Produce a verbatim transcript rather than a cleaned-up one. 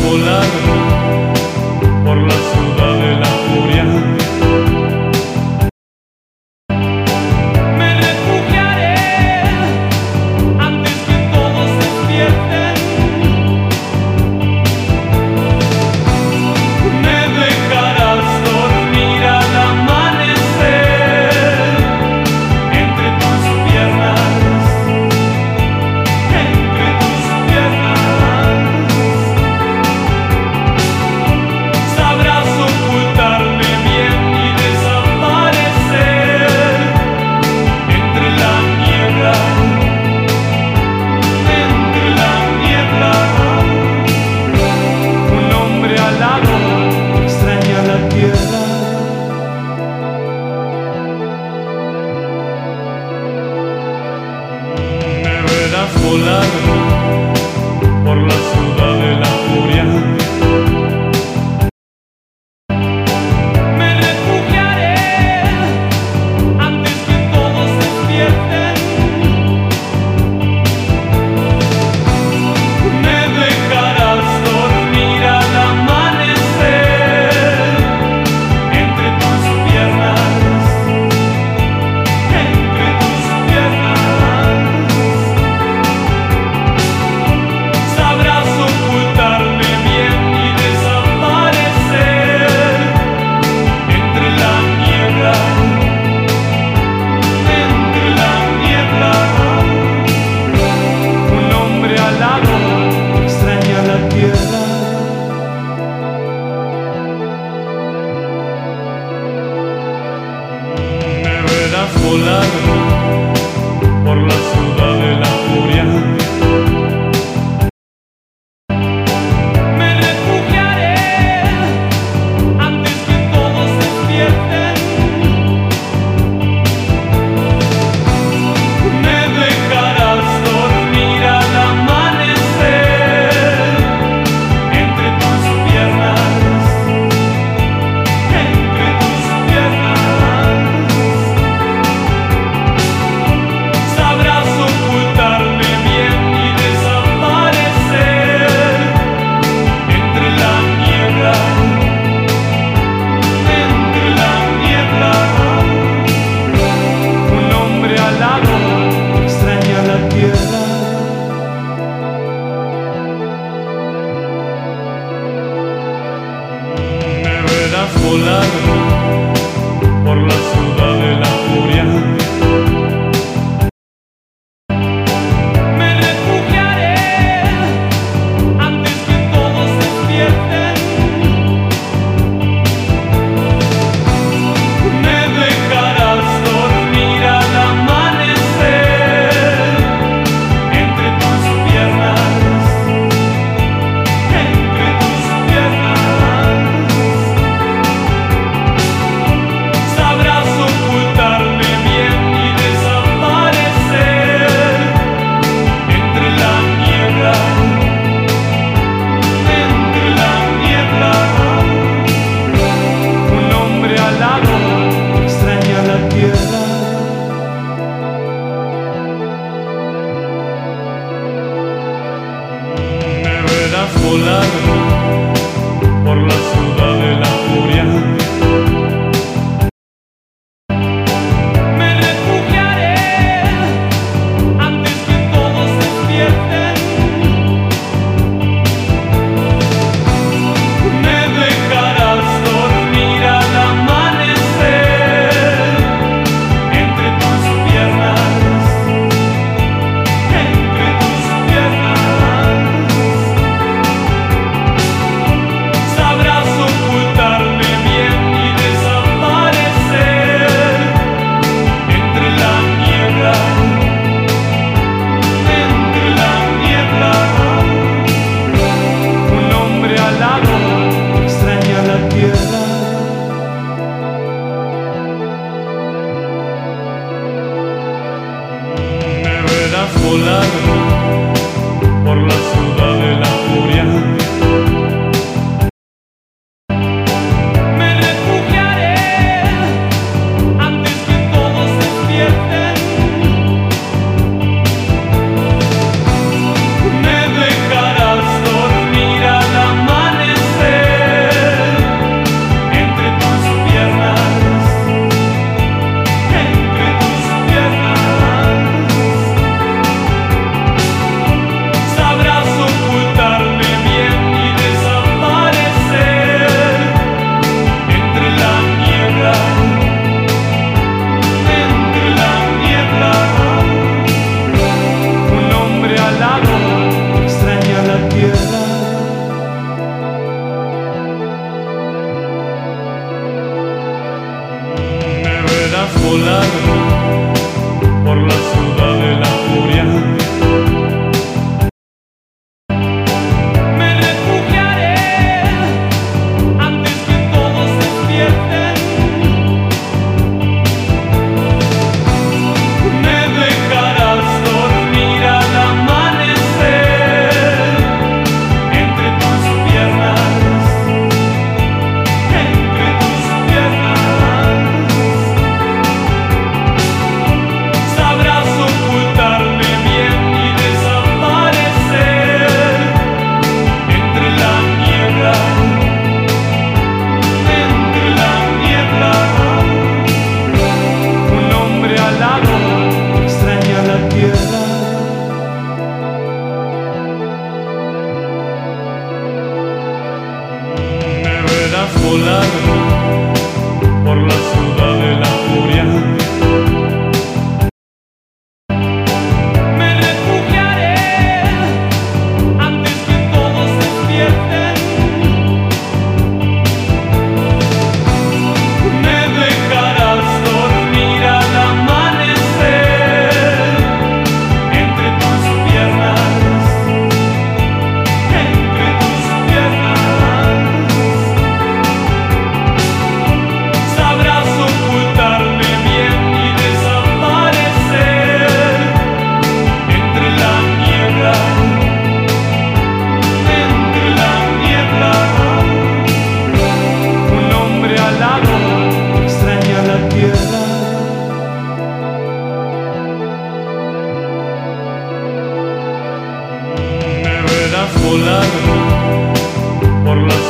volar por la ciudad de la furia. Me refugiaré antes que todos despierten. Me dejarás dormir al amanecer entre tus piernas, entre tus piernas. Sabrás ocultarme bien y desaparecer entre la niebla, entre la niebla. Un hombre alado extraña la tierra. Me verás volar por la ciudad de la furia. Me refugiaré antes que todos despierten. Me dejarás dormir al amanecer entre tus piernas, entre tus piernas. Sabrás ocultarme bien y desaparecer entre la niebla, entre la niebla. Un hombre alado extraña la tierra. Me verás volar por la ciudad de la furia. Me refugiaré antes que todos despierten. Me dejarás dormir al amanecer entre tus piernas, entre tus piernas. Sabrás ocultarme bien y desaparecer entre la niebla, entre la niebla. Un hombre alado extraña la tierra. Me verás volar por la ciudad de la furia. Me refugiaré antes que todos despierten. Me dejarás dormir al amanecer entre tus piernas, entre tus piernas. Sabrás ocultarme bien y desaparecer entre la niebla, entre la niebla. Un hombre alado extraña la tierra. Me verás volar por la ciudad de la furia. Me refugiaré antes que todos despierten. Me dejarás dormir al amanecer entre tus piernas, entre tus piernas. por la